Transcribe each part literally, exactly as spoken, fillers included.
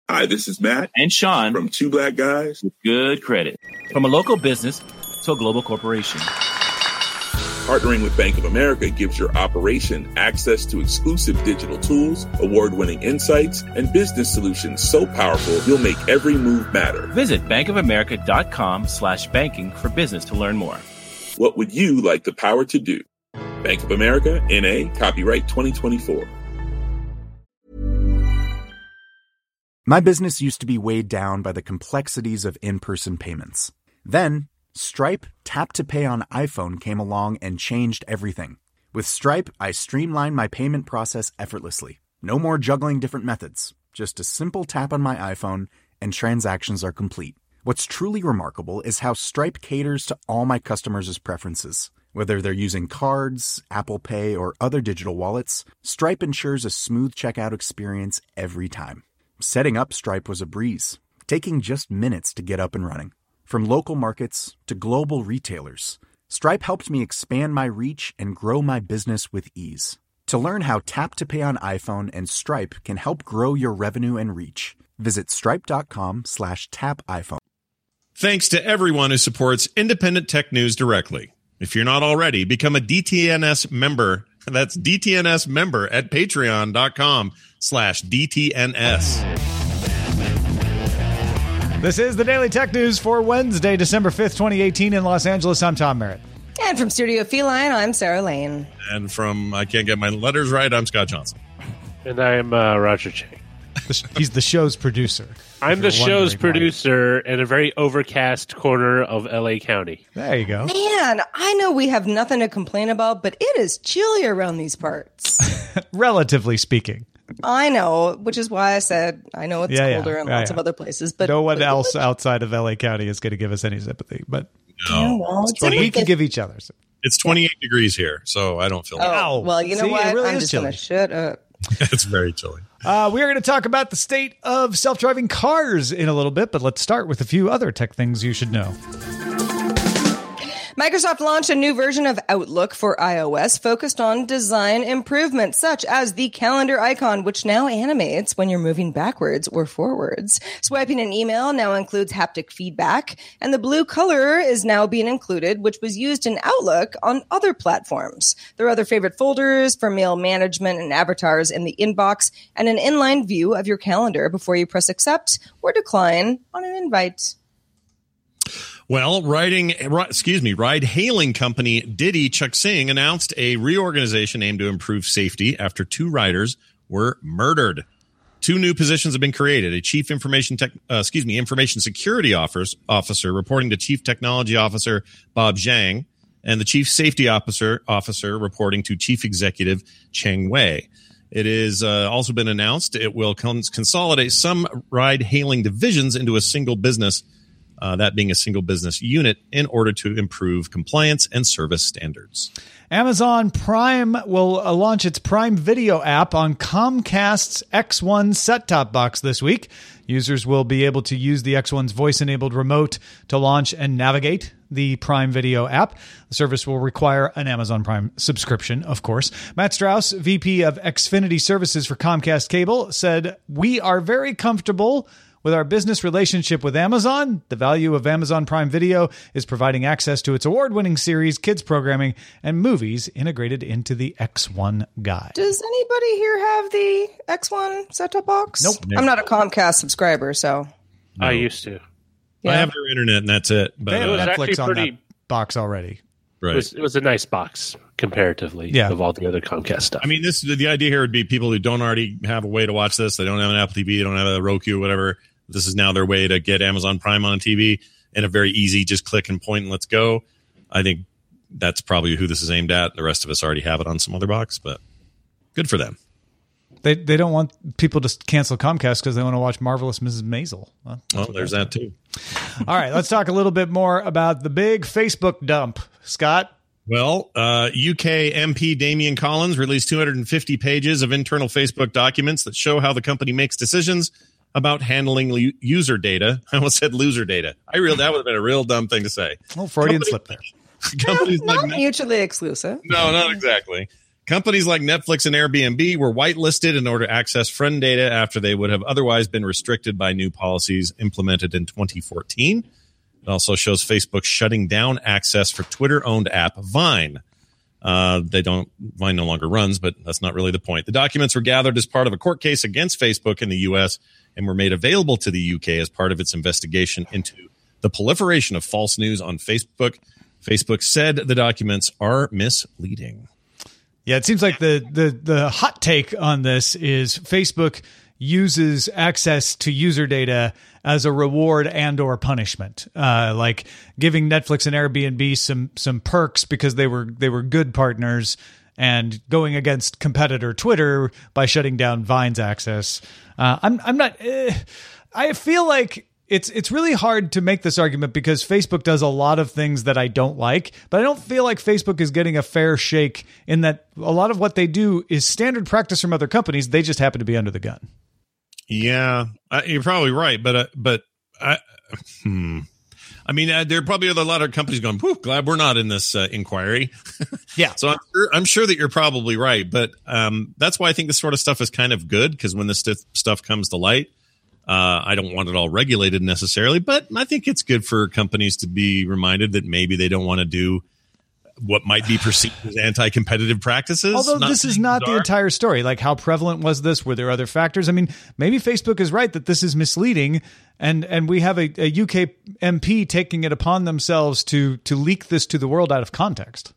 Hi, this is Matt and Sean from Two Black Guys with Good Credit. From a local business to a global corporation. Partnering with Bank of America gives your operation access to exclusive digital tools, award-winning insights, and business solutions so powerful you'll make every move matter. Visit bankofamerica.com slash banking for business to learn more. What would you like the power to do? Bank of America, N A, copyright twenty twenty-four. My business used to be weighed down by the complexities of in-person payments. Then, Stripe Tap to Pay on iPhone came along and changed everything. With Stripe, I streamlined my payment process effortlessly. No more juggling different methods. Just a simple tap on my iPhone and transactions are complete. What's truly remarkable is how Stripe caters to all my customers' preferences. Whether they're using cards, Apple Pay, or other digital wallets, Stripe ensures a smooth checkout experience every time. Setting up Stripe was a breeze, taking just minutes to get up and running. From local markets to global retailers, Stripe helped me expand my reach and grow my business with ease. To learn how Tap to Pay on iPhone and Stripe can help grow your revenue and reach, visit stripe.com slash tap iPhone. Thanks to everyone who supports Independent Tech News directly. If you're not already, become a D T N S member. That's D T N S member at patreon.com slash DTNS. This is the Daily Tech News for Wednesday, December fifth, twenty eighteen in Los Angeles. I'm Tom Merritt. And from Studio Feline, I'm Sarah Lane. And from I Can't Get My Letters Right, I'm Scott Johnson. And I'm uh, Roger Chang. He's the show's producer. I'm the show's producer why. in a very overcast corner of L A County. There you go. Man, I know we have nothing to complain about, but it is chilly around these parts. Relatively speaking. I know, which is why I said I know it's yeah, colder yeah, in yeah, lots yeah. of other places. But no one but else outside of L A County is going to give us any sympathy. But no. Yeah, well, it's twenty, we can give each other sympathy. It's twenty-eight degrees here, so I don't feel Oh, well, you know See, what? really I'm just going to shut up. It's very chilly. Uh, we are going to talk about the state of self-driving cars in a little bit, but let's start with a few other tech things you should know. Microsoft launched a new version of Outlook for iOS focused on design improvements, such as the calendar icon, which now animates when you're moving backwards or forwards. Swiping an email now includes haptic feedback, and the blue color is now being included, which was used in Outlook on other platforms. There are other favorite folders for mail management and avatars in the inbox, and an inline view of your calendar before you press accept or decline on an invite. Well, riding, excuse me, ride-hailing company Didi Chuxing announced a reorganization aimed to improve safety after two riders were murdered. Two new positions have been created: a chief information tech, uh, excuse me, information security officer, officer reporting to chief technology officer Bob Zhang, and the chief safety officer officer reporting to chief executive Cheng Wei. It has uh, also been announced it will cons- consolidate some ride-hailing divisions into a single business. Uh, that being a single business unit in order to improve compliance and service standards. Amazon Prime will uh, launch its Prime Video app on Comcast's X one set-top box this week. Users will be able to use the X one's voice-enabled remote to launch and navigate the Prime Video app. The service will require an Amazon Prime subscription, of course. Matt Strauss, V P of Xfinity Services for Comcast Cable, said, "We are very comfortable with our business relationship with Amazon. The value of Amazon Prime Video is providing access to its award-winning series, kids programming, and movies integrated into the X one guide." Does anybody here have the X one set-top box? Nope. I'm not a Comcast subscriber, so. No. I used to. Yeah. I have their internet, and that's it. But they have it was uh, actually Netflix on pretty, that box already. Right. It was, it was a nice box comparatively yeah. of all the other Comcast stuff. I mean, this the idea here would be people who don't already have a way to watch this. They don't have an Apple T V. They don't have a Roku, whatever. This is now their way to get Amazon Prime on T V in a very easy, just click and point and let's go. I think that's probably who this is aimed at. The rest of us already have it on some other box, but good for them. They they don't want people to cancel Comcast because they want to watch Marvelous Missus Maisel. Well, well there's that too. All right, let's talk a little bit more about the big Facebook dump. Scott? Well, uh, U K M P Damian Collins released two hundred fifty pages of internal Facebook documents that show how the company makes decisions about handling l- user data. I almost said loser data. I real that would have been a real dumb thing to say. Oh, Freudian Company, slip there. Companies No, not like mutually exclusive. No, not exactly. Companies like Netflix and Airbnb were whitelisted in order to access friend data after they would have otherwise been restricted by new policies implemented in twenty fourteen. It also shows Facebook shutting down access for Twitter-owned app Vine. Uh, they don't, Vine no longer runs, but that's not really the point. The documents were gathered as part of a court case against Facebook in the U S and were made available to the U K as part of its investigation into the proliferation of false news on Facebook. Facebook said the documents are misleading. Yeah, it seems like the, the, the hot take on this is Facebook uses access to user data as a reward and or punishment, uh, like giving Netflix and Airbnb some some perks because they were they were good partners, and going against competitor Twitter by shutting down Vine's access. Uh, I'm I'm not. Uh, I feel like. It's it's really hard to make this argument because Facebook does a lot of things that I don't like, but I don't feel like Facebook is getting a fair shake in that a lot of what they do is standard practice from other companies. They just happen to be under the gun. Yeah, uh, you're probably right, but uh, but I, hmm. I mean, uh, there probably are a lot of companies going, "Whew, glad we're not in this uh, inquiry." Yeah, so I'm sure, I'm sure that you're probably right, but um, that's why I think this sort of stuff is kind of good because when this st- stuff comes to light. Uh, I don't want it all regulated necessarily, but I think it's good for companies to be reminded that maybe they don't want to do what might be perceived as anti-competitive practices. Although this is not the entire story. Like, how prevalent was this? Were there other factors? I mean, maybe Facebook is right that this is misleading, and and we have a, a U K M P taking it upon themselves to to leak this to the world out of context.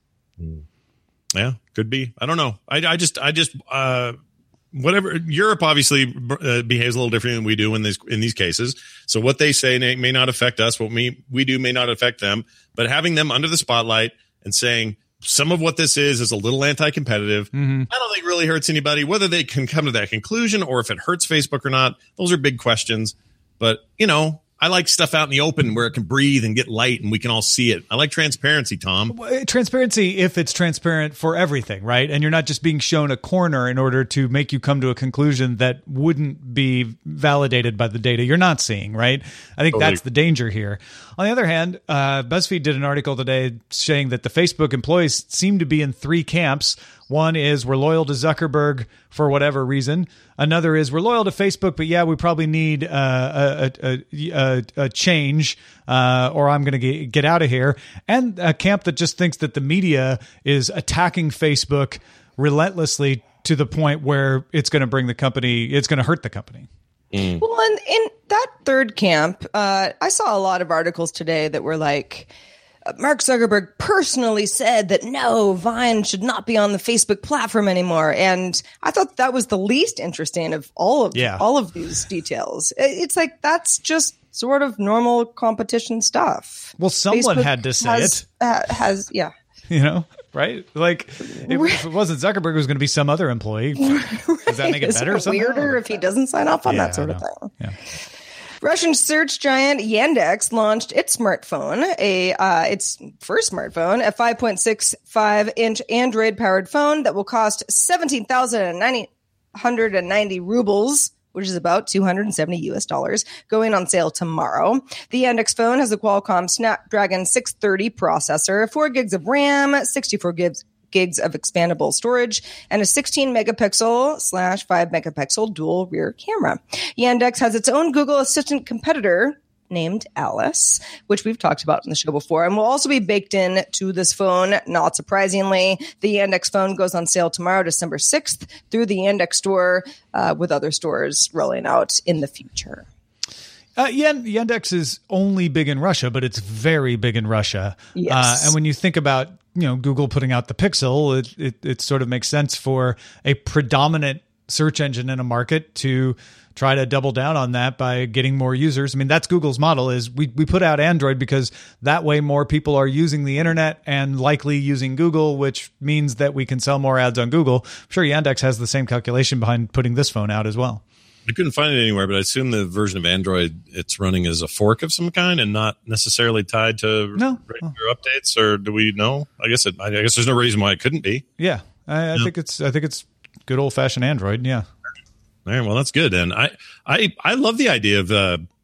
Yeah, could be. I don't know. I, I just I just. Uh, Whatever, Europe obviously uh, behaves a little differently than we do in these in these cases. So what they say may, may not affect us. What we we do may not affect them. But having them under the spotlight and saying some of what this is is a little anti-competitive, mm-hmm. I don't think really hurts anybody. Whether they can come to that conclusion or if it hurts Facebook or not, those are big questions. But you know, I like stuff out in the open where it can breathe and get light and we can all see it. I like transparency, Tom. Transparency if it's transparent for everything, right? And you're not just being shown a corner in order to make you come to a conclusion that wouldn't be validated by the data you're not seeing, right? I think totally. That's the danger here. On the other hand, uh, BuzzFeed did an article today saying that the Facebook employees seem to be in three camps. One is we're loyal to Zuckerberg for whatever reason. Another is we're loyal to Facebook, but yeah, we probably need uh, a, a, a, a change uh, or I'm going to get out of here. And a camp that just thinks that the media is attacking Facebook relentlessly to the point where it's going to bring the company, it's going to hurt the company. Mm. Well, in, in that third camp, uh, I saw a lot of articles today that were like, Mark Zuckerberg personally said that no, Vine should not be on the Facebook platform anymore. And I thought that was the least interesting of all of yeah. all of these details. It's like, that's just sort of normal competition stuff. Well, someone Facebook had to say has, it. Uh, has, yeah. You know, right? Like, if, if it wasn't Zuckerberg, it was going to be some other employee. Does that make it better? Is it weirder if he doesn't sign off on yeah, that sort of thing? Yeah. Russian search giant Yandex launched its smartphone, a uh, its first smartphone, a five point six five inch Android-powered phone that will cost seventeen thousand nine hundred ninety rubles, which is about two hundred seventy U S dollars, going on sale tomorrow. The Yandex phone has a Qualcomm Snapdragon six thirty processor, four gigs of RAM, sixty-four gigs gigs of expandable storage, and a sixteen megapixel slash five megapixel dual rear camera. Yandex has its own Google Assistant competitor named Alice, which we've talked about in the show before, and will also be baked in to this phone. Not surprisingly, the Yandex phone goes on sale tomorrow, December sixth, through the Yandex store, uh, with other stores rolling out in the future. Uh, Yandex is only big in Russia, but it's very big in Russia. Yes. Uh, and when you think about, you know, Google putting out the Pixel, it, it, it sort of makes sense for a predominant search engine in a market to try to double down on that by getting more users. I mean, that's Google's model is we, we put out Android because that way more people are using the internet and likely using Google, which means that we can sell more ads on Google. I'm sure Yandex has the same calculation behind putting this phone out as well. I couldn't find it anywhere, but I assume the version of Android it's running as a fork of some kind and not necessarily tied to no. regular oh. updates. Or do we know? I guess it, I guess there's no reason why it couldn't be. Yeah, I, I yeah. think it's I think it's good old fashioned Android. Yeah. All right, well, that's good. And I I I love the idea of uh,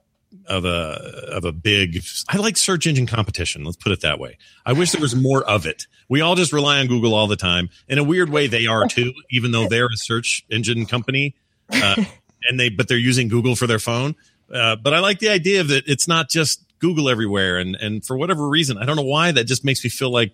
of a of a big. I like search engine competition. Let's put it that way. I wish there was more of it. We all just rely on Google all the time. In a weird way, they are too, even though they're a search engine company, uh, and they but they're using Google for their phone. Uh, but I like the idea of that it's not just Google everywhere, and and for whatever reason, I don't know why, that just makes me feel like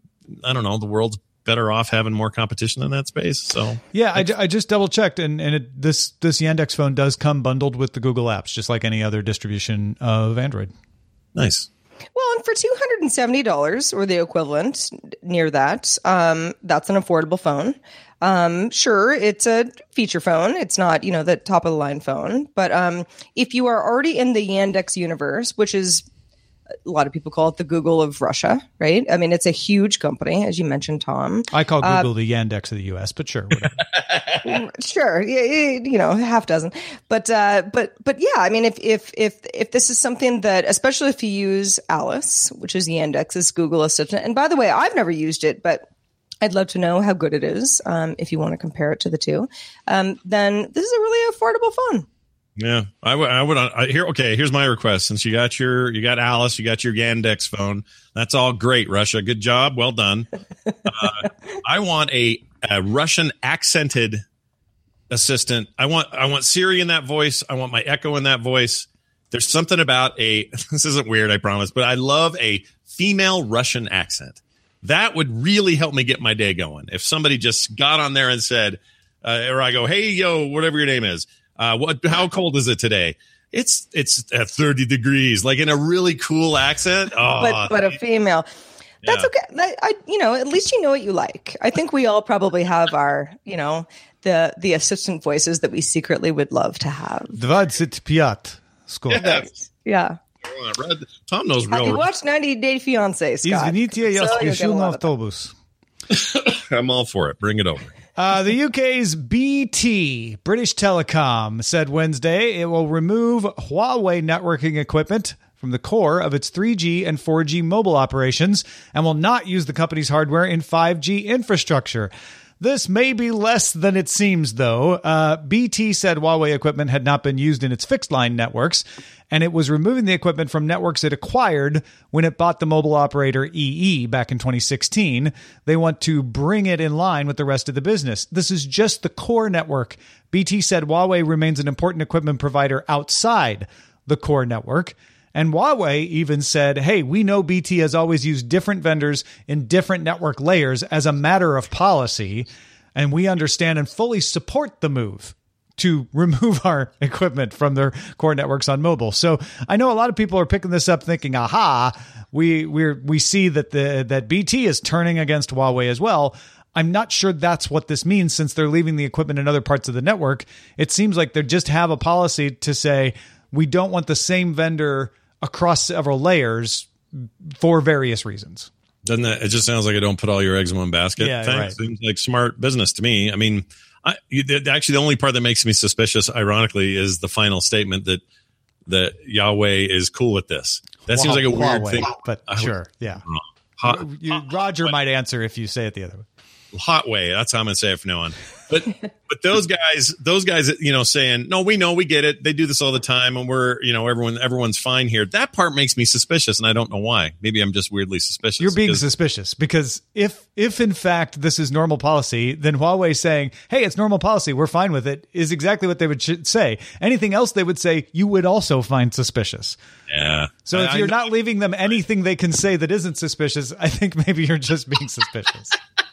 I don't know the world's better off having more competition in that space. So yeah, I, I just double checked, and and it, this this Yandex phone does come bundled with the Google apps, just like any other distribution of Android. Nice. Well, and for two hundred seventy dollars or the equivalent near that, um, that's an affordable phone. Um, sure, it's a feature phone. It's not, you know, the top of the line phone. But um, if you are already in the Yandex universe, which is a lot of people call it the Google of Russia, right? I mean, it's a huge company, as you mentioned, Tom. I call Google uh, the Yandex of the U S, but sure, whatever. Sure, you know, half dozen, but uh, but but yeah, I mean, if if if if this is something that, especially if you use Alice, which is Yandex's Google Assistant, and by the way, I've never used it, but I'd love to know how good it is. Um, if you want to compare it to the two, um, then this is a really affordable phone. Yeah, I would. I would. I, here, okay. Here's my request. Since you got your, you got Alice, you got your Yandex phone. That's all great, Russia. Good job. Well done. Uh, I want a, a Russian accented assistant. I want. I want Siri in that voice. I want my Echo in that voice. There's something about a. This isn't weird, I promise, but I love a female Russian accent. That would really help me get my day going. If somebody just got on there and said, uh, or I go, hey, yo, whatever your name is. Uh, what? How cold is it today? It's it's at thirty degrees, like in a really cool accent. Oh, but but a female, that's yeah. okay. I, I you know at least you know what you like. I think we all probably have our you know the the assistant voices that we secretly would love to have. двадцать пять Scott. Yes. Yeah. Tom knows Have you real. watched ninety Day Fiancé, Scott? Извините, я So you'll get a спешу на lot of that. автобус. I'm all for it. Bring it over. Uh, the U K's B T, British Telecom, said Wednesday it will remove Huawei networking equipment from the core of its three G and four G mobile operations and will not use the company's hardware in five G infrastructure. This may be less than it seems, though. Uh, B T said Huawei equipment had not been used in its fixed-line networks, and it was removing the equipment from networks it acquired when it bought the mobile operator E E back in twenty sixteen. They want to bring it in line with the rest of the business. This is just the core network. B T said Huawei remains an important equipment provider outside the core network. And Huawei even said, hey, we know B T has always used different vendors in different network layers as a matter of policy, and we understand and fully support the move to remove our equipment from their core networks on mobile. So I know a lot of people are picking this up thinking, aha, we we we see that the that B T is turning against Huawei as well. I'm not sure that's what this means since they're leaving the equipment in other parts of the network. It seems like they just have a policy to say we don't want the same vendor across several layers for various reasons. Doesn't that? It just sounds like I don't put all your eggs in one basket. Yeah, thing. right. Seems like smart business to me. I mean, I, you, actually, the only part that makes me suspicious, ironically, is the final statement that that Yahweh is cool with this. That seems like a weird Huawei, thing. But I, sure, yeah. Hot, You, hot, Roger hot, might answer if you say it the other way. hot way. That's how I'm going to say it from now on. But but those guys, those guys, you know, saying, no, we know, we get it. They do this all the time, and we're, you know, everyone, everyone's fine here. That part makes me suspicious, and I don't know why. Maybe I'm just weirdly suspicious. You're being because, suspicious because if if in fact this is normal policy, then Huawei saying, "Hey, it's normal policy, we're fine with it," is exactly what they would sh- say. Anything else they would say, you would also find suspicious. Yeah. So I, if you're I not leaving them anything they can say that isn't suspicious, I think maybe you're just being suspicious.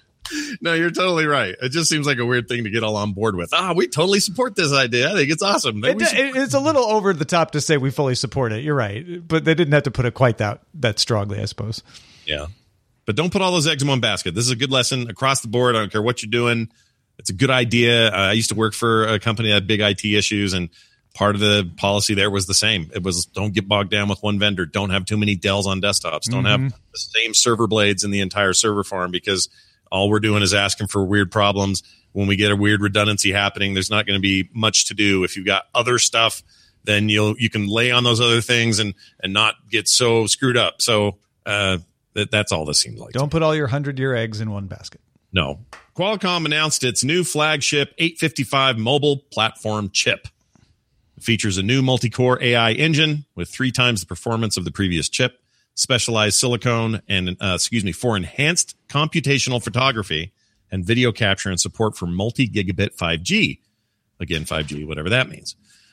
No, you're totally right. It just seems like a weird thing to get all on board with. Ah, we totally support this idea. I think it's awesome. It, We should- it- it's a little over the top to say we fully support it. You're right, but they didn't have to put it quite that that strongly, I suppose. Yeah. But don't put all those eggs in one basket. This is a good lesson across the board. I don't care what you're doing. It's a good idea. Uh, I used to work for a company that had big I T issues, and part of the policy there was the same. It was don't get bogged down with one vendor. Don't have too many Dells on desktops. Don't Mm-hmm. have the same server blades in the entire server farm, because all we're doing is asking for weird problems. When we get a weird redundancy happening, there's not going to be much to do. If you've got other stuff, then you'll you can lay on those other things and and not get so screwed up. So uh, that that's all this seems like. Don't put all your hundred-year eggs in one basket. No. Qualcomm announced its new flagship eight fifty-five mobile platform chip. It features a new multi-core A I engine with three times the performance of the previous chip, specialized silicone, and uh, excuse me, for enhanced computational photography and video capture and support for multi-gigabit five G. Again, five G, whatever that means.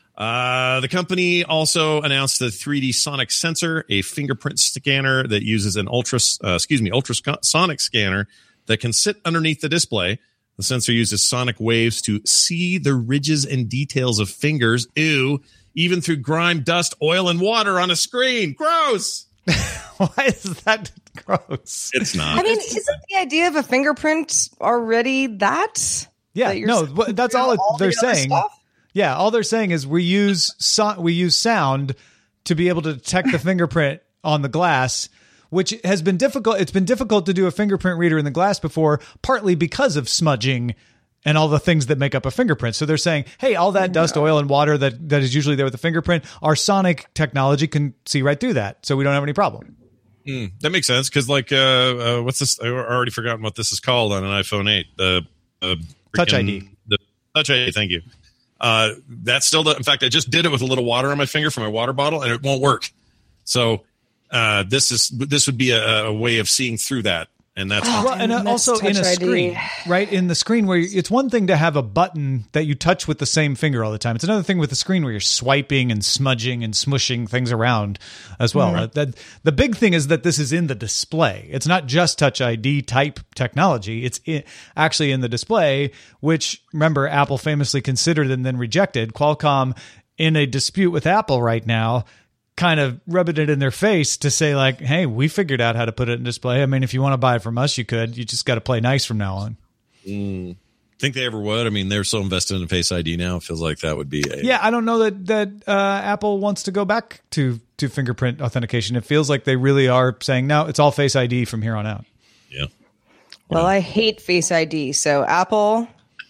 Uh, the company also announced the three D Sonic sensor, a fingerprint scanner that uses an ultra, uh, excuse me, ultrasonic scanner that can sit underneath the display. The sensor uses sonic waves to see the ridges and details of fingers. Ew, even through grime, dust, oil, and water on a screen. Gross. Why is that gross? It's not. I mean, isn't the idea of a fingerprint already that? Yeah, that no, that's all, it, all they're the other saying. stuff? Yeah, all they're saying is we use so- we use sound to be able to detect the fingerprint on the glass, which has been difficult. It's been difficult to do a fingerprint reader in the glass before, partly because of smudging and all the things that make up a fingerprint. So they're saying, hey, all that dust, oil, and water that, that is usually there with the fingerprint, our sonic technology can see right through that, so we don't have any problem. Mm, that makes sense, because like, uh, uh, what's this? I already forgotten what this is called on an iPhone eight. The uh, Touch I D. The Touch I D, thank you. Uh, that still does. In fact, I just did it with a little water on my finger from my water bottle, and it won't work. So uh, this is this would be a, a way of seeing through that, and that's well, and uh, also in a screen, right? In the screen where you, it's one thing to have a button that you touch with the same finger all the time. It's another thing with the screen where you're swiping and smudging and smushing things around as well. Mm-hmm. That the big thing is that this is in the display. It's not just Touch I D type technology. It's in, actually in the display, which remember Apple famously considered and then rejected. Qualcomm in a dispute with Apple right now, kind of rubbing it in their face to say like, hey, we figured out how to put it in display. I mean, if you want to buy it from us, you could. You just got to play nice from now on. Mm. Think they ever would? I mean, they're so invested in Face I D now. It feels like that would be a... Yeah, I don't know that that uh, Apple wants to go back to, to fingerprint authentication. It feels like they really are saying, no, it's all Face I D from here on out. Yeah. Well, yeah. I hate Face I D. So Apple,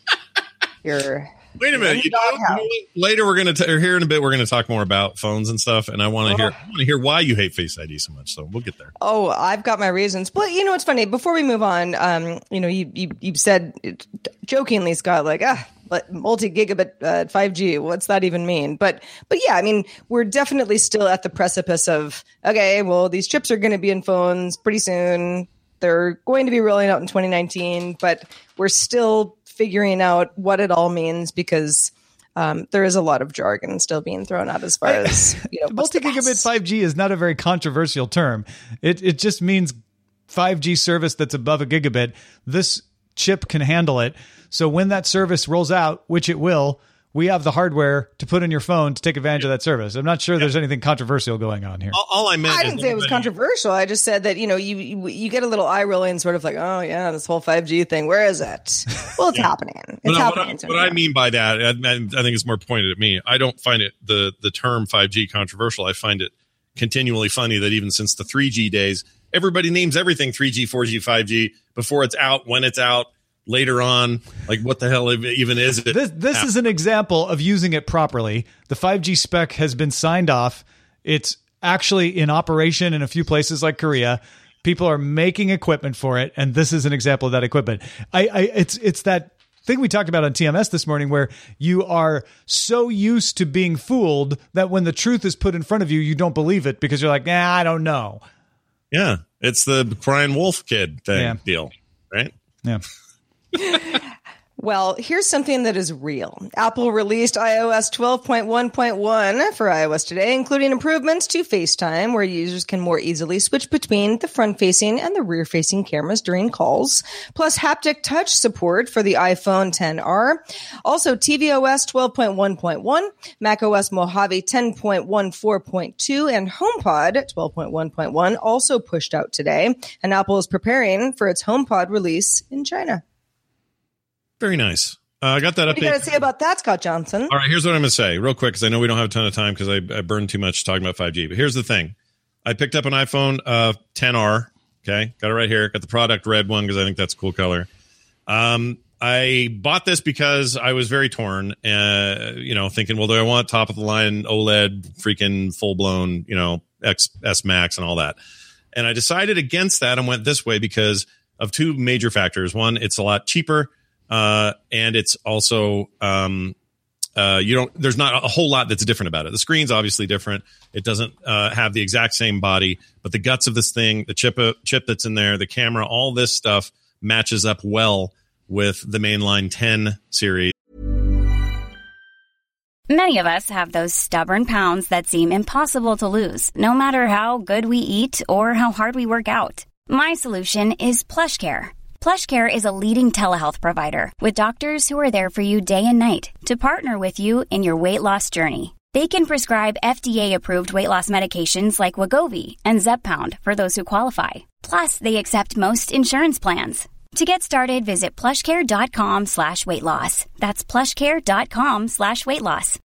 you're... Wait a minute. You know, you know, later, we're going to here in a bit. We're going to talk more about phones and stuff, and I want to oh. hear. I want to hear why you hate Face I D so much. So we'll get there. Oh, I've got my reasons. But you know, what's funny. Before we move on, um, you know, you you you said jokingly, Scott, like ah, multi gigabit uh, five G. What's that even mean? But but yeah, I mean, we're definitely still at the precipice of okay. Well, these chips are going to be in phones pretty soon. They're going to be rolling out in twenty nineteen, but we're still figuring out what it all means because um, there is a lot of jargon still being thrown out as far as, you know, multi-gigabit five G is not a very controversial term. It it just means five G service that's above a gigabit. This chip can handle it. So when that service rolls out, which it will, we have the hardware to put in your phone to take advantage yeah. of that service. I'm not sure yeah. there's anything controversial going on here. All, all I meant I didn't say it was controversial. I just said that, you know, you, you you get a little eye rolling sort of like, oh, yeah, this whole five G thing. Where is it? Well, it's yeah. happening. It's well, happening. What, I, what I mean by that, I, I think it's more pointed at me. I don't find it the, the term five G controversial. I find it continually funny that even since the three G days, everybody names everything three G, four G, five G before it's out, when it's out. Later on, like what the hell even is it? This, this is an example of using it properly. The five G spec has been signed off. It's actually in operation in a few places like Korea. People are making equipment for it, and this is an example of that equipment. I, I it's it's that thing we talked about on T M S this morning where you are so used to being fooled that when the truth is put in front of you, you don't believe it because you're like, nah, I don't know. Yeah, it's the crying wolf kid thing yeah. deal, right? Yeah. Well, here's something that is real. Apple released iOS twelve point one point one for iOS today, including improvements to FaceTime, where users can more easily switch between the front-facing and the rear-facing cameras during calls, plus haptic touch support for the iPhone X R. Also, tvOS twelve point one point one, macOS Mojave ten point one four point two, and HomePod twelve point one point one also pushed out today, and Apple is preparing for its HomePod release in China. Very nice. Uh, I got that update. What do you got to say about that, Scott Johnson? All right, here's what I'm going to say real quick because I know we don't have a ton of time because I, I burned too much talking about five G. But here's the thing. I picked up an iPhone uh, X R. Okay, got it right here. Got the product red one because I think that's a cool color. Um, I bought this because I was very torn, uh, you know, thinking, well, do I want top of the line OLED, freaking full blown, you know, X S Max and all that? And I decided against that and went this way because of two major factors. One, it's a lot cheaper. Uh, and it's also, um, Uh, you don't. There's not a whole lot that's different about it. The screen's obviously different. It doesn't uh, have the exact same body, but the guts of this thing, the chip uh, chip that's in there, the camera, all this stuff matches up well with the mainline ten series. Many of us have those stubborn pounds that seem impossible to lose, no matter how good we eat or how hard we work out. My solution is PlushCare. PlushCare is a leading telehealth provider with doctors who are there for you day and night to partner with you in your weight loss journey. They can prescribe F D A-approved weight loss medications like Wegovy and Zepbound for those who qualify. Plus, they accept most insurance plans. To get started, visit plushcare.com slash weight loss. That's plushcare.com slash weight loss.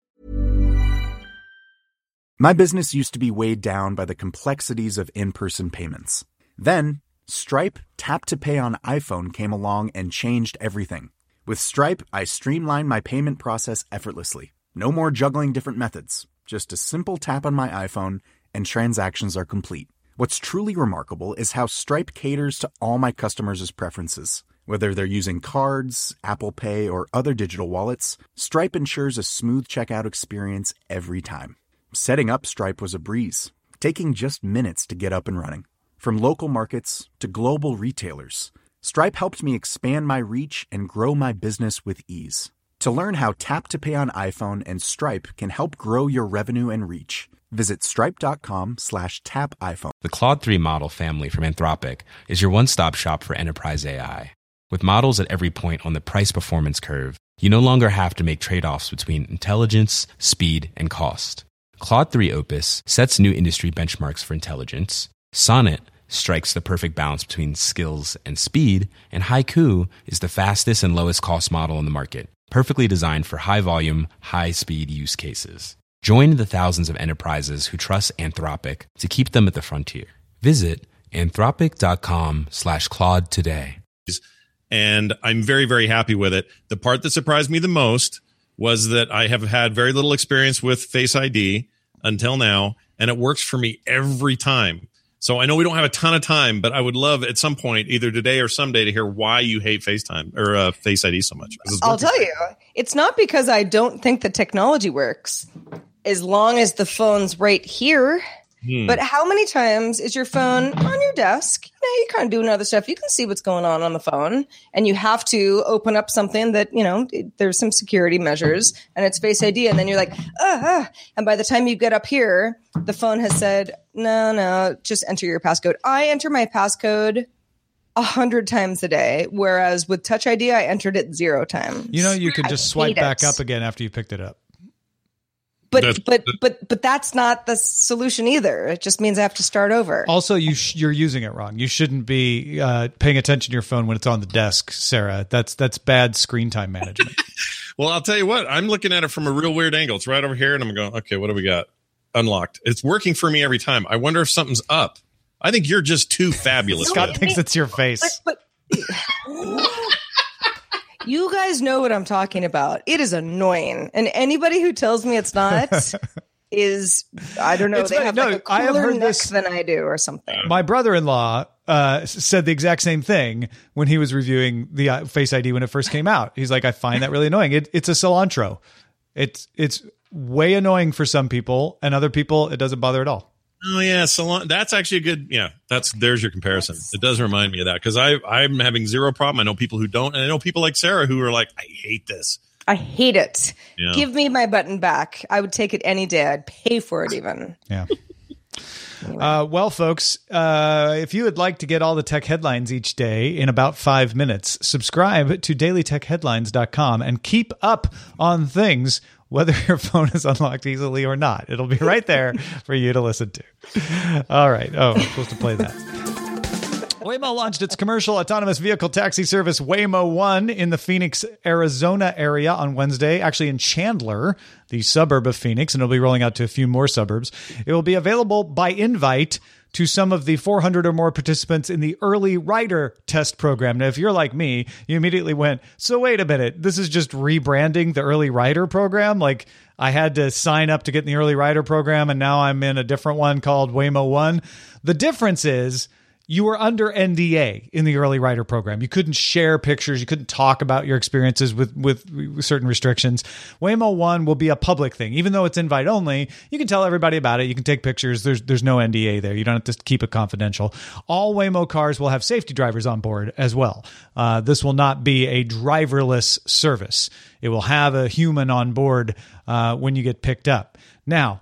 My business used to be weighed down by the complexities of in-person payments. Then, Stripe Tap to Pay on iPhone came along and changed everything. With Stripe, I streamlined my payment process effortlessly. No more juggling different methods. Just a simple tap on my iPhone and transactions are complete. What's truly remarkable is how Stripe caters to all my customers' preferences. Whether they're using cards, Apple Pay, or other digital wallets, Stripe ensures a smooth checkout experience every time. Setting up Stripe was a breeze, taking just minutes to get up and running. From local markets to global retailers, Stripe helped me expand my reach and grow my business with ease. To learn how Tap to Pay on iPhone and Stripe can help grow your revenue and reach, visit stripe.com slash tap iPhone. The Claude three model family from Anthropic is your one-stop shop for enterprise A I. With models at every point on the price-performance curve, you no longer have to make trade-offs between intelligence, speed, and cost. Claude three Opus sets new industry benchmarks for intelligence. Sonnet strikes the perfect balance between skills and speed, and Haiku is the fastest and lowest cost model in the market, perfectly designed for high-volume, high-speed use cases. Join the thousands of enterprises who trust Anthropic to keep them at the frontier. Visit anthropic.com slash Claude today. And I'm very, very happy with it. The part that surprised me the most was that I have had very little experience with Face I D until now, and it works for me every time. So I know we don't have a ton of time, but I would love at some point, either today or someday, to hear why you hate FaceTime or uh, Face I D so much. I'll tell you, it's not because I don't think the technology works, as long as the phone's right here. Hmm. But how many times is your phone on your desk? You know, you're kind of doing other stuff. You can see what's going on on the phone, and you have to open up something that, you know, it, there's some security measures, and it's Face I D, and then you're like, ah, ah. And by the time you get up here, the phone has said, no, no, just enter your passcode. I enter my passcode a hundred times a day, whereas with Touch I D, I entered it zero times. You know, you could just I swipe back it. up again after you picked it up. But That's, but but but that's not the solution either. It just means I have to start over. Also, you sh- you're using it wrong. You shouldn't be uh, paying attention to your phone when it's on the desk, Sarah. That's that's bad screen time management. Well, I'll tell you what. I'm looking at it from a real weird angle. It's right over here, and I'm going, okay, what do we got? Unlocked. It's working for me every time. I wonder if something's up. I think you're just too fabulous. Scott thinks it's your face. But, but you guys know what I'm talking about. It is annoying, and anybody who tells me it's not is, I don't know, It's they not- have no, like a I have cooler heard neck this- than I do, or something. My brother-in-law uh, said the exact same thing when he was reviewing the uh, Face I D when it first came out. He's like, I find that really annoying. It, it's a cilantro. It's it's way annoying for some people, and other people, it doesn't bother at all. Oh yeah, salon. That's actually a good. Yeah, that's there's your comparison. It does remind me of that because I I'm having zero problem. I know people who don't, and I know people like Sarah who are like, I hate this. I hate it. Yeah. Give me my button back. I would take it any day. I'd pay for it even. Yeah. Uh, well, folks, uh, if you would like to get all the tech headlines each day in about five minutes, subscribe to daily tech headlines dot com and keep up on things, whether your phone is unlocked easily or not. It'll be right there for you to listen to. All right. Oh, I'm supposed to play that. Waymo launched its commercial autonomous vehicle taxi service Waymo One in the Phoenix, Arizona area on Wednesday, actually in Chandler, the suburb of Phoenix, and it'll be rolling out to a few more suburbs. It will be available by invite to some of the four hundred or more participants in the early rider test program. Now, if you're like me, you immediately went, so wait a minute, this is just rebranding the early rider program? Like, I had to sign up to get in the early rider program, and now I'm in a different one called Waymo One. The difference is, you were under N D A in the early rider program. You couldn't share pictures. You couldn't talk about your experiences with, with, with certain restrictions. Waymo One will be a public thing. Even though it's invite only, you can tell everybody about it. You can take pictures. There's there's no N D A there. You don't have to keep it confidential. All Waymo cars will have safety drivers on board as well. Uh, this will not be a driverless service. It will have a human on board uh, when you get picked up. Now,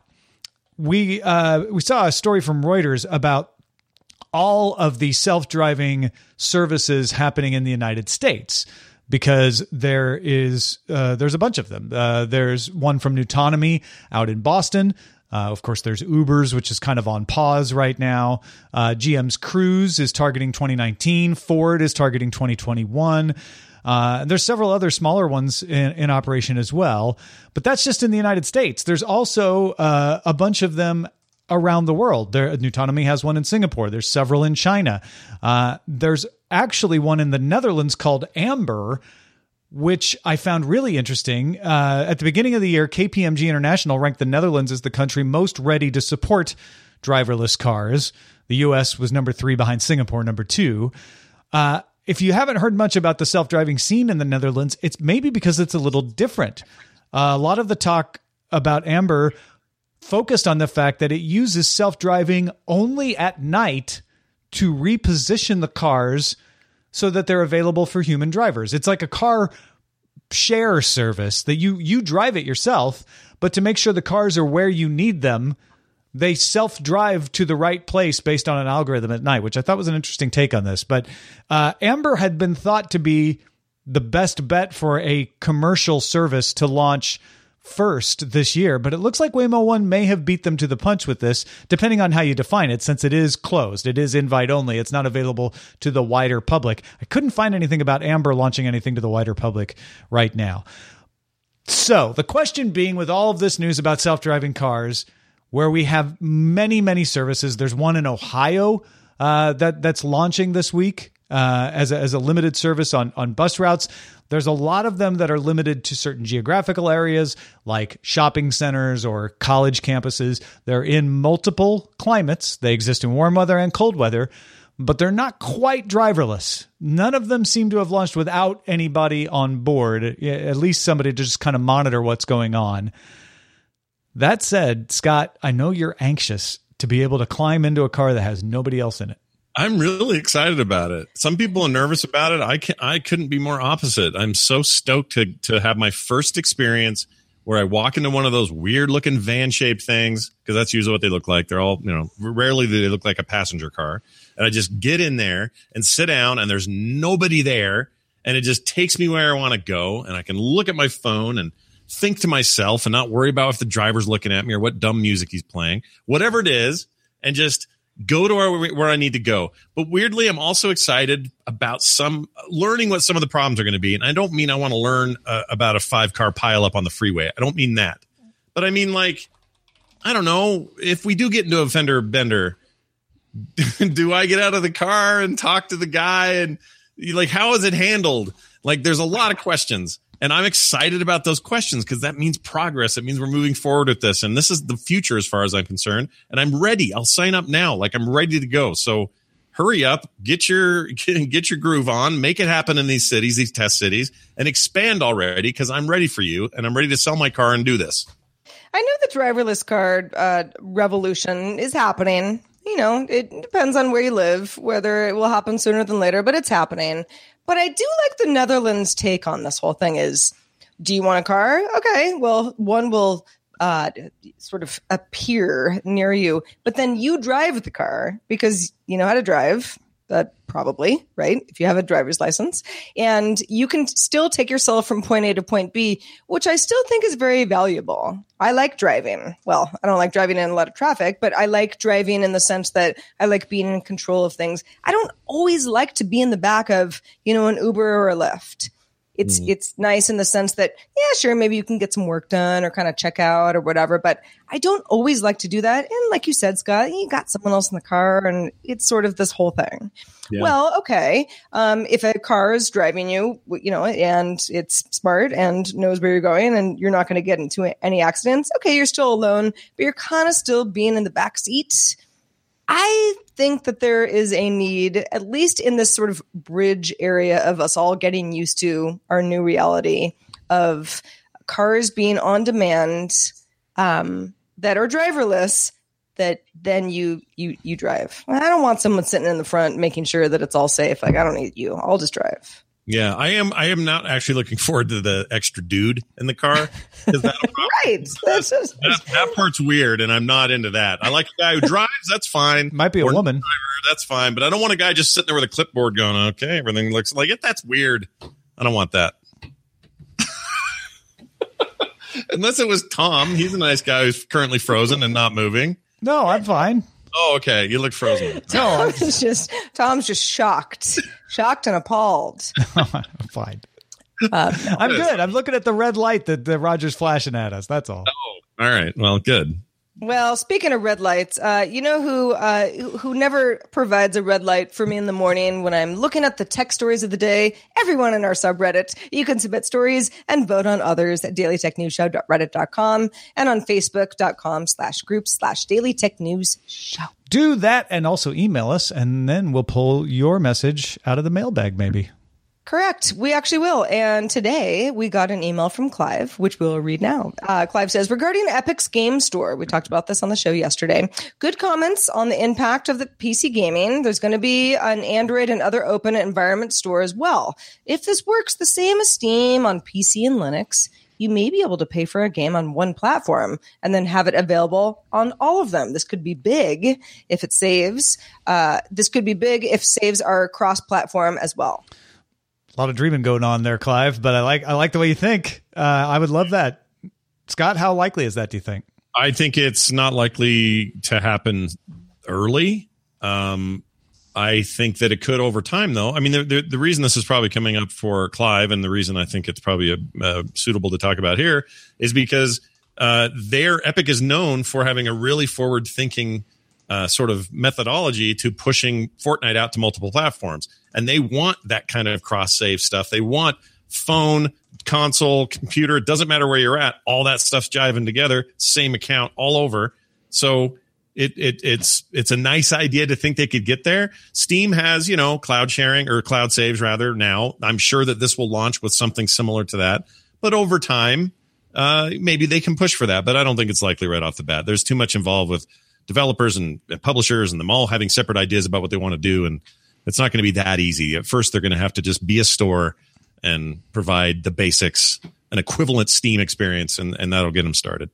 we uh, we saw a story from Reuters about all of the self-driving services happening in the United States, because there is uh, there's a bunch of them. Uh, there's one from Nutonomy out in Boston. Uh, of course, there's Uber's, which is kind of on pause right now. Uh, G M's Cruise is targeting twenty nineteen. Ford is targeting twenty twenty-one. Uh, there's several other smaller ones in, in operation as well, but that's just in the United States. There's also uh, a bunch of them around the world. There, Nutonomy has one in Singapore. There's several in China. Uh, there's actually one in the Netherlands called Amber, which I found really interesting. Uh, at the beginning of the year, K P M G International ranked the Netherlands as the country most ready to support driverless cars. The U S was number three behind Singapore, number two. Uh, if you haven't heard much about the self-driving scene in the Netherlands, it's maybe because it's a little different. Uh, a lot of the talk about Amber focused on the fact that it uses self-driving only at night to reposition the cars so that they're available for human drivers. It's like a car share service that you you drive it yourself, but to make sure the cars are where you need them, they self-drive to the right place based on an algorithm at night, which I thought was an interesting take on this. But uh, Amber had been thought to be the best bet for a commercial service to launch first this year, but it looks like Waymo One may have beat them to the punch with this, depending on how you define it, since it is closed. It is invite only. It's not available to the wider public. I couldn't find anything about Amber launching anything to the wider public right now. So the question being, with all of this news about self-driving cars, where we have many, many services, there's one in Ohio uh, that that's launching this week uh, as a, as a limited service on, on bus routes. There's a lot of them that are limited to certain geographical areas like shopping centers or college campuses. They're in multiple climates. They exist in warm weather and cold weather, but they're not quite driverless. None of them seem to have launched without anybody on board, at least somebody to just kind of monitor what's going on. That said, Scott, I know you're anxious to be able to climb into a car that has nobody else in it. I'm really excited about it. Some people are nervous about it. I can, I couldn't be more opposite. I'm so stoked to to have my first experience where I walk into one of those weird looking van shaped things, because that's usually what they look like. They're all, you know, rarely do they look like a passenger car. And I just get in there and sit down and there's nobody there. And it just takes me where I want to go. And I can look at my phone and think to myself and not worry about if the driver's looking at me or what dumb music he's playing, whatever it is, and just go to where, where I need to go. But weirdly, I'm also excited about some learning what some of the problems are going to be. And I don't mean I want to learn uh, about a five car pileup on the freeway. I don't mean that. But I mean, like, I don't know, if we do get into a fender bender, do I get out of the car and talk to the guy? And like, how is it handled? Like, there's a lot of questions. And I'm excited about those questions because that means progress. It means we're moving forward with this. And this is the future as far as I'm concerned. And I'm ready. I'll sign up now. Like, I'm ready to go. So hurry up, get your get your groove on, make it happen in these cities, these test cities, and expand already, because I'm ready for you. And I'm ready to sell my car and do this. I know the driverless car uh, revolution is happening. You know, it depends on where you live, whether it will happen sooner than later, but it's happening. But I do like the Netherlands' take on this whole thing is, do you want a car? Okay, well, one will uh, sort of appear near you, but then you drive the car because you know how to drive. That probably, right? If you have a driver's license, and you can still take yourself from point A to point B, which I still think is very valuable. I like driving. Well, I don't like driving in a lot of traffic, but I like driving in the sense that I like being in control of things. I don't always like to be in the back of, you know, an Uber or a Lyft. It's mm. it's nice in the sense that, yeah, sure, maybe you can get some work done or kind of check out or whatever, but I don't always like to do that. And like you said, Scott, you got someone else in the car, and it's sort of this whole thing. Yeah. Well, okay, um, if a car is driving you, you know, and it's smart and knows where you're going, and you're not going to get into any accidents, okay, you're still alone, but you're kind of still being in the back seat. I think that there is a need, at least in this sort of bridge area of us all getting used to our new reality of cars being on demand, um, that are driverless, that then you you you drive. I don't want someone sitting in the front making sure that it's all safe. Like, I don't need you. I'll just drive. Yeah, I am. I am not actually looking forward to the extra dude in the car. Right. That's just, that, that part's weird, and I'm not into that. I like a guy who drives. That's fine. Might be a or woman. Driver, that's fine. But I don't want a guy just sitting there with a clipboard going, okay, everything looks like it. That's weird. I don't want that. Unless it was Tom. He's a nice guy who's currently frozen and not moving. No, I'm fine. Oh, okay. You look frozen. No, Tom's just Tom's just shocked, shocked and appalled. I'm fine. Uh, I'm good. I'm looking at the red light that the Roger's flashing at us. That's all. Oh, all right. Well, good. Well, speaking of red lights, uh, you know who uh, who never provides a red light for me in the morning when I'm looking at the tech stories of the day? Everyone in our subreddit. You can submit stories and vote on others at daily tech news show dot reddit dot com and on facebook.com slash group slash daily tech news show. Do that and also email us, and then we'll pull your message out of the mailbag, maybe. Correct. We actually will. And today we got an email from Clive, which we'll read now. Uh, Clive says, regarding Epic's Game Store, we talked about this on the show yesterday. Good comments on the impact of the P C gaming. There's going to be an Android and other open environment store as well. If this works the same as Steam on P C and Linux, you may be able to pay for a game on one platform and then have it available on all of them. This could be big if it saves. Uh, this could be big if saves are cross-platform as well. A lot of dreaming going on there, Clive, but I like I like the way you think. Uh, I would love that. Scott, how likely is that, do you think? I think it's not likely to happen early. Um, I think that it could over time, though. I mean, the, the, the reason this is probably coming up for Clive, and the reason I think it's probably a, uh, suitable to talk about here, is because uh, their Epic is known for having a really forward-thinking Uh, sort of methodology to pushing Fortnite out to multiple platforms. And they want that kind of cross-save stuff. They want phone, console, computer. It doesn't matter where you're at. All that stuff's jiving together. Same account all over. So it, it it's it's a nice idea to think they could get there. Steam has, you know, cloud sharing or cloud saves rather now. I'm sure that this will launch with something similar to that. But over time, uh, maybe they can push for that. But I don't think it's likely right off the bat. There's too much involved with developers and, and publishers and them all having separate ideas about what they want to do. And it's not going to be that easy. At first, they're going to have to just be a store and provide the basics, an equivalent Steam experience, and, and that'll get them started.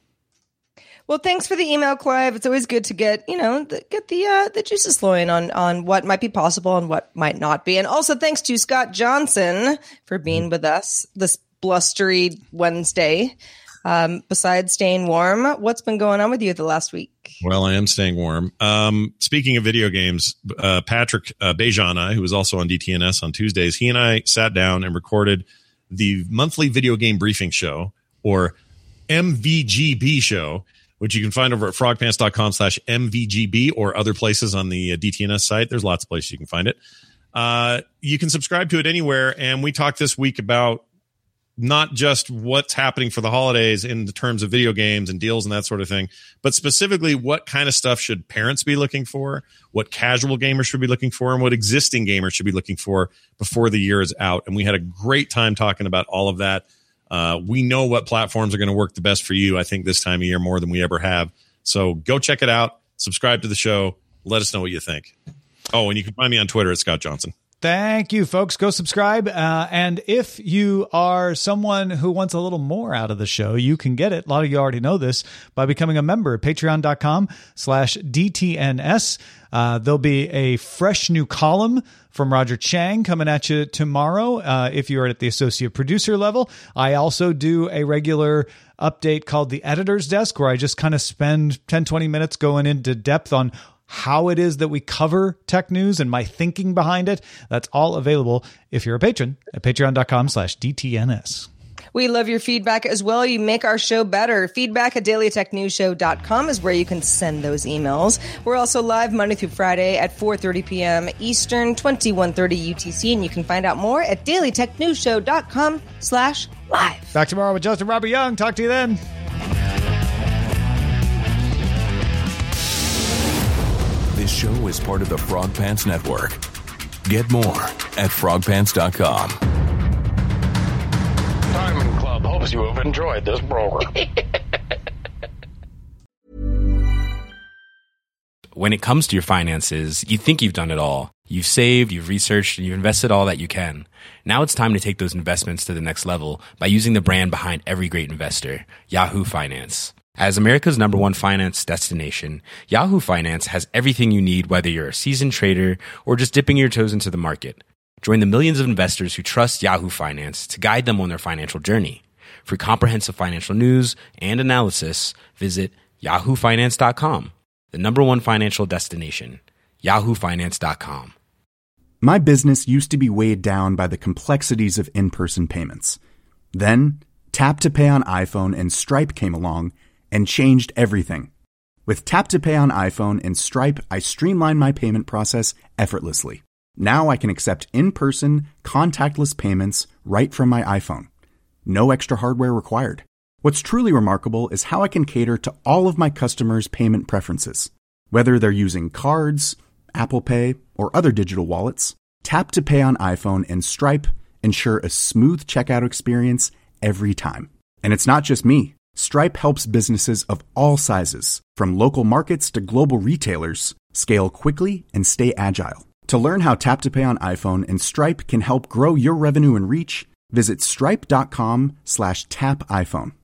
Well, thanks for the email, Clive. It's always good to get, you know, the, get the uh, the juices flowing on, on what might be possible and what might not be. And also thanks to Scott Johnson for being with us this blustery Wednesday. Um, besides staying warm, what's been going on with you the last week? Well, I am staying warm. Um, speaking of video games, uh, Patrick uh, Bejan, who was also on D T N S on Tuesdays, he and I sat down and recorded the monthly video game briefing show, or M V G B show, which you can find over at frogpants.com slash MVGB or other places on the uh, D T N S site. There's lots of places you can find it. Uh, you can subscribe to it anywhere. And we talked this week about not just what's happening for the holidays in the terms of video games and deals and that sort of thing, but specifically what kind of stuff should parents be looking for, what casual gamers should be looking for, and what existing gamers should be looking for before the year is out. And we had a great time talking about all of that. Uh, we know what platforms are going to work the best for you, I think, this time of year more than we ever have. So go check it out. Subscribe to the show. Let us know what you think. Oh, and you can find me on Twitter at Scott Johnson. Thank you, folks. Go subscribe. Uh, and if you are someone who wants a little more out of the show, you can get it. A lot of you already know this by becoming a member at patreon.com slash DTNS. Uh, there'll be a fresh new column from Roger Chang coming at you tomorrow. Uh, if you're at the associate producer level, I also do a regular update called the Editor's Desk, where I just kind of spend ten, twenty minutes going into depth on how it is that we cover tech news and my thinking behind it. That's all available if you're a patron at patreon.com slash DTNS. We love your feedback as well. You make our show better. Feedback at daily tech news show dot com is where you can send those emails. We're also live Monday through Friday at four thirty p.m. Eastern, twenty-one thirty U T C, and you can find out more at daily tech news show dot com slash live. Back tomorrow with Justin Robert Young. Talk to you then. This show is part of the Frog Pants Network. Get more at frog pants dot com. Diamond Club hopes you have enjoyed this program. When it comes to your finances, you think you've done it all. You've saved, you've researched, and you've invested all that you can. Now it's time to take those investments to the next level by using the brand behind every great investor, Yahoo Finance. As America's number one finance destination, Yahoo Finance has everything you need, whether you're a seasoned trader or just dipping your toes into the market. Join the millions of investors who trust Yahoo Finance to guide them on their financial journey. For comprehensive financial news and analysis, visit yahoo finance dot com, the number one financial destination, yahoo finance dot com. My business used to be weighed down by the complexities of in-person payments. Then, Tap to Pay on iPhone and Stripe came along and changed everything. With Tap to Pay on iPhone and Stripe, I streamlined my payment process effortlessly. Now I can accept in-person, contactless payments right from my iPhone. No extra hardware required. What's truly remarkable is how I can cater to all of my customers' payment preferences. Whether they're using cards, Apple Pay, or other digital wallets, Tap to Pay on iPhone and Stripe ensure a smooth checkout experience every time. And it's not just me. Stripe helps businesses of all sizes, from local markets to global retailers, scale quickly and stay agile. To learn how Tap to Pay on iPhone and Stripe can help grow your revenue and reach, visit stripe dot com slash tap iPhone.